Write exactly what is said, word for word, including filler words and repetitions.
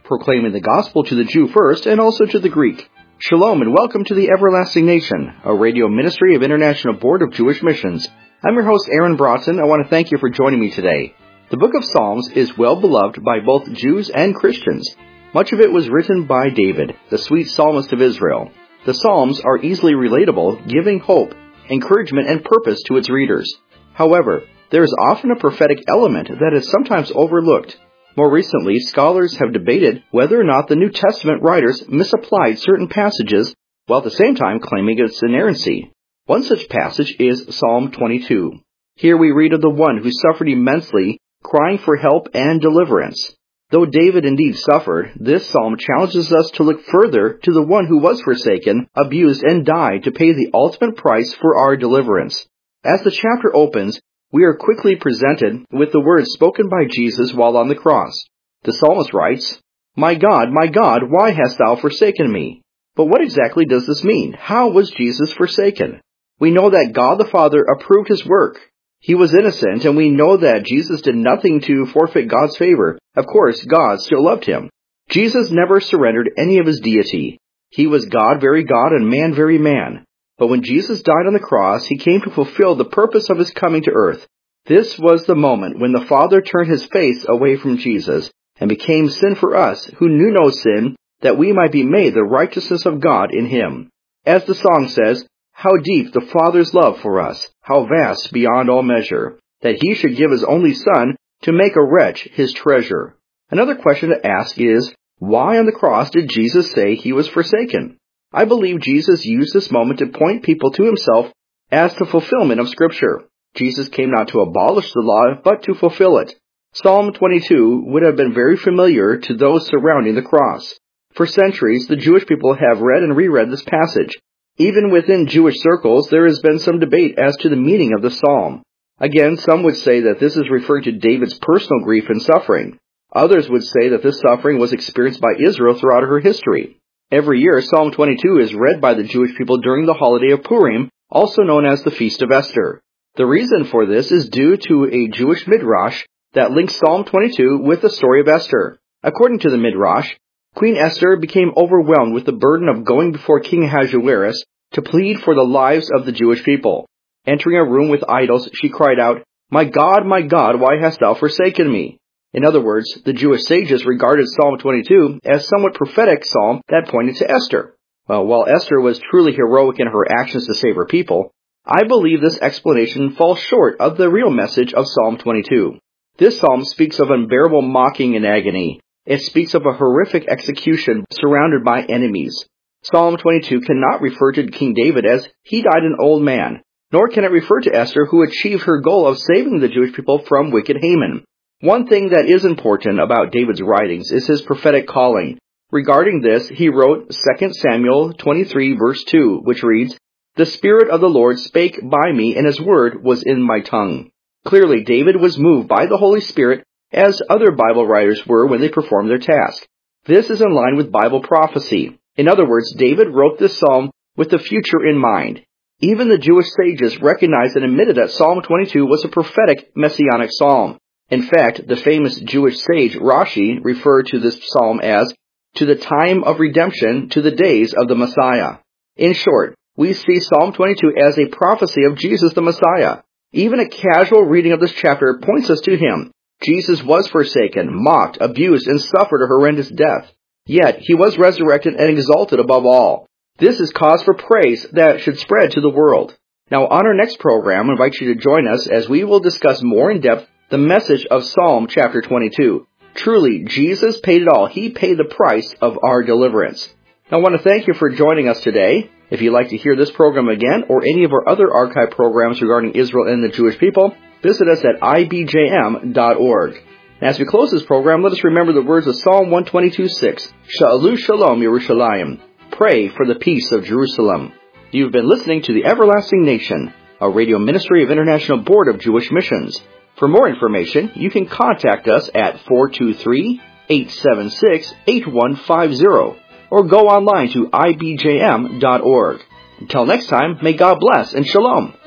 proclaiming the gospel to the Jew first and also to the Greek. Shalom and welcome to the Everlasting Nation, a radio ministry of International Board of Jewish Missions. I'm your host, Aaron Broughton. I want to thank you for joining me today. The book of Psalms is well beloved by both Jews and Christians. Much of it was written by David, the sweet psalmist of Israel. The Psalms are easily relatable, giving hope, encouragement, and purpose to its readers. However, there is often a prophetic element that is sometimes overlooked. More recently, scholars have debated whether or not the New Testament writers misapplied certain passages while at the same time claiming its inerrancy. One such passage is Psalm twenty-two. Here we read of the one who suffered immensely, crying for help and deliverance. Though David indeed suffered, this psalm challenges us to look further to the one who was forsaken, abused, and died to pay the ultimate price for our deliverance. As the chapter opens, we are quickly presented with the words spoken by Jesus while on the cross. The psalmist writes, "My God, my God, why hast thou forsaken me?" But what exactly does this mean? How was Jesus forsaken? We know that God the Father approved his work. He was innocent, and we know that Jesus did nothing to forfeit God's favor. Of course, God still loved him. Jesus never surrendered any of his deity. He was God very God and man very man. But when Jesus died on the cross, he came to fulfill the purpose of his coming to earth. This was the moment when the Father turned his face away from Jesus and became sin for us who knew no sin, that we might be made the righteousness of God in him. As the song says, "How deep the Father's love for us, how vast beyond all measure, that he should give his only Son to make a wretch his treasure." Another question to ask is, why on the cross did Jesus say he was forsaken? I believe Jesus used this moment to point people to himself as the fulfillment of Scripture. Jesus came not to abolish the law, but to fulfill it. Psalm twenty-two would have been very familiar to those surrounding the cross. For centuries, the Jewish people have read and reread this passage. Even within Jewish circles, there has been some debate as to the meaning of the psalm. Again, some would say that this is referring to David's personal grief and suffering. Others would say that this suffering was experienced by Israel throughout her history. Every year, Psalm twenty-two is read by the Jewish people during the holiday of Purim, also known as the Feast of Esther. The reason for this is due to a Jewish midrash that links Psalm twenty-two with the story of Esther. According to the midrash, Queen Esther became overwhelmed with the burden of going before King Ahasuerus to plead for the lives of the Jewish people. Entering a room with idols, she cried out, "My God, my God, why hast thou forsaken me?" In other words, the Jewish sages regarded Psalm twenty-two as a somewhat prophetic psalm that pointed to Esther. Well, while Esther was truly heroic in her actions to save her people, I believe this explanation falls short of the real message of Psalm twenty-two. This psalm speaks of unbearable mocking and agony. It speaks of a horrific execution surrounded by enemies. Psalm twenty-two cannot refer to King David as he died an old man, nor can it refer to Esther who achieved her goal of saving the Jewish people from wicked Haman. One thing that is important about David's writings is his prophetic calling. Regarding this, he wrote Second Samuel twenty-three verse two, which reads, "The Spirit of the Lord spake by me, and his word was in my tongue." Clearly, David was moved by the Holy Spirit, as other Bible writers were when they performed their task. This is in line with Bible prophecy. In other words, David wrote this psalm with the future in mind. Even the Jewish sages recognized and admitted that Psalm twenty-two was a prophetic messianic psalm. In fact, the famous Jewish sage Rashi referred to this psalm as, "to the time of redemption, to the days of the Messiah." In short, we see Psalm twenty-two as a prophecy of Jesus the Messiah. Even a casual reading of this chapter points us to him. Jesus was forsaken, mocked, abused, and suffered a horrendous death. Yet, he was resurrected and exalted above all. This is cause for praise that should spread to the world. Now, on our next program, I invite you to join us as we will discuss more in depth the message of Psalm chapter twenty-two. Truly, Jesus paid it all. He paid the price of our deliverance. Now, I want to thank you for joining us today. If you'd like to hear this program again or any of our other archive programs regarding Israel and the Jewish people, visit us at I B J M dot org. As we close this program, let us remember the words of Psalm one twenty-two six, Sha'alu Shalom Yerushalayim. Pray for the peace of Jerusalem. You've been listening to the Everlasting Nation, a radio ministry of International Board of Jewish Missions. For more information, you can contact us at four two three, eight seven six, eight one five zero or go online to I B J M dot org. Until next time, may God bless and shalom.